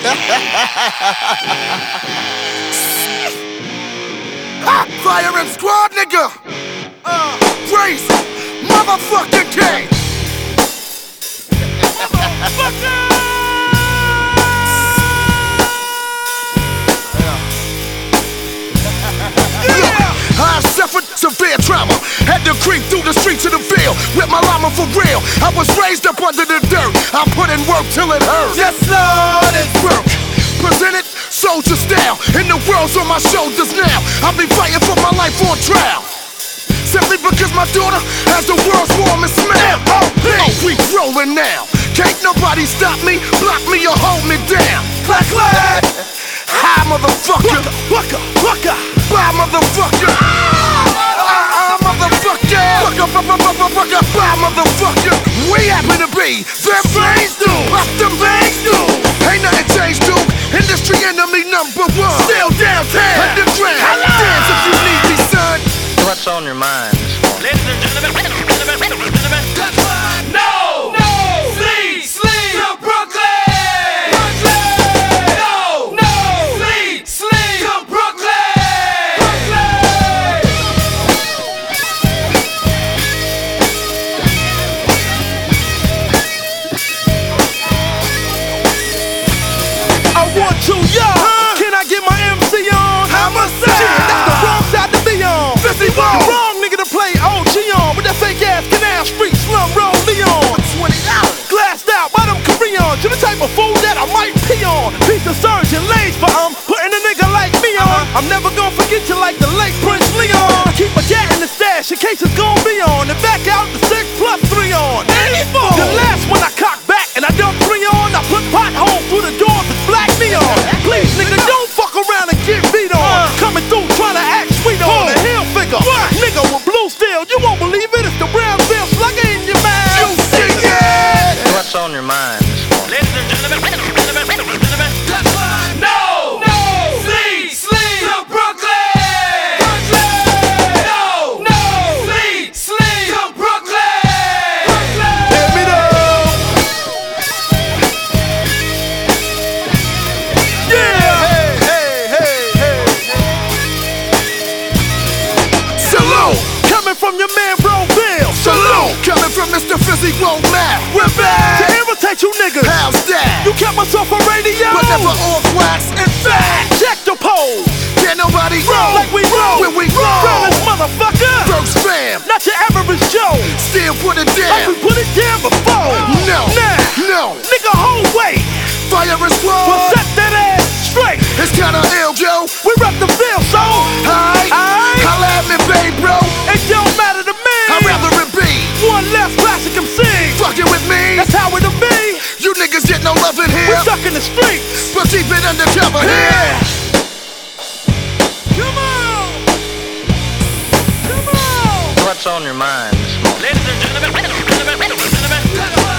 Firing squad, nigga. Praise motherfucking king. I suffered severe trauma. Had to creep through the streets of the field with my llama for real. I was raised up under the dirt. I put in work till it hurt. Yes, Lord, it's work. Presented soldier style, and the world's on my shoulders now. I'll be fighting for my life on trial. Simply because my daughter has the world's warmest smell. Oh, we rolling now. Can't nobody stop me, block me, or hold me down. Clack, clack. Hi, motherfucker. Waka, waka. Bye, motherfucker. Motherfucker. Bye, motherfucker. We happen to be them things do. What them things do. Ain't nothing changed, dude. Industry enemy number one. Still downtown. Underground. Dance if you need me, son. What's on your mind this morning? Ladies and gentlemen, no! No! Sleep! Sleep! To Brooklyn! Brooklyn! No! No! Sleep! Sleep! To Brooklyn! Brooklyn! I want to, y'all. Can I get my MC on? How much Shit, that's the wrong side to be on. The wrong nigga to play OG on with that fake ass Canal Street slum roll Leon. $20. Glassed out by them Koreans. To the type of fool that I might pee on. Piece of surgeon lays for putting a nigga like me on. I'm never gonna forget you like the late Prince Leon. Keep a gat in the stash in case it's gonna be on. And back out the 6+3 on. 84. The last one I cocked back and I dumped 3 on. I put potholes through the doors with black neon. Please nigga, don't fuck around and get beat on. Coming through trying to act sweet on a hill figure. Nigga with blue steel, you won't believe it. It's the Brownsville slugger in your mouth. You sing it. What's on your mind this morning? Ladies and gentlemen, no! No! Sleep! Sleep! To Brooklyn! Brooklyn! No! No! Sleep! Sleep! To Brooklyn! Brooklyn! Hit me though. Yeah! Salute. Coming from your man Broville. Salute. Coming from Mr. Fizzy Won't Map. We're To back. irritate you niggas. How's that? You kept us off a radio. But never off wax and fat. Check the pole. Can't nobody Roll like we roll. when we roll. Realest motherfucker. First fam. Not your average Joe. Still put it Like we down. put it down before. No. Nah. No. Nigga, hold weight. Fire and Well, squad. set that ass straight. It's kinda ill, Joe. We rep the field, so. Hi. Aight. Holla at me, babe, bro. It don't matter to me. I'd rather it be One less classic MC. fucking with me. That's how it'll be. You niggas get no love in We here, stuck in the streets. but keep it undercover here. Come on. Come on. What's on your mind this morning? Ladies and gentlemen,